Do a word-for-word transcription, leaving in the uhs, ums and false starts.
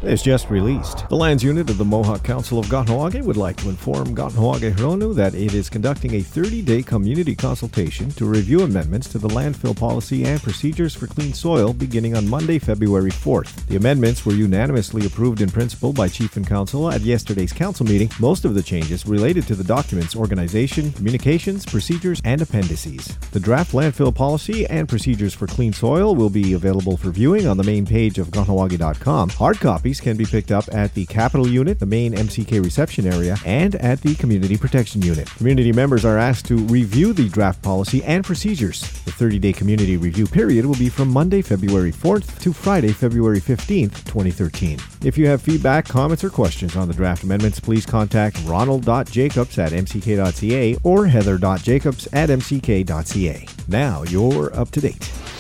is just released. The Lands Unit of the Mohawk Council of Kahnawake would like to inform Kahnawake Hronu that it is conducting a thirty-day community consultation to review amendments to the landfill policy and procedures for clean soil beginning on Monday, February fourth. The amendments were unanimously approved in principle by Chief and Council at yesterday's council meeting. Most of the changes related to the document's organization, communications, procedures, and appendices. The draft landfill policy and procedures for clean soil will be available for viewing on the main page of Kahnawake dot com. Hard copies can be picked up at the Capital Unit, the main M C K reception area, and at the Community Protection Unit. Community members are asked to review the draft policy and procedures. The thirty-day community review period will be from Monday, February fourth to Friday, February fifteenth, twenty thirteen. If you have feedback, comments, or questions on the draft amendments, please contact ronald dot jacobs at m c k dot c a or heather dot jacobs at m c k dot c a. Now you're up to date.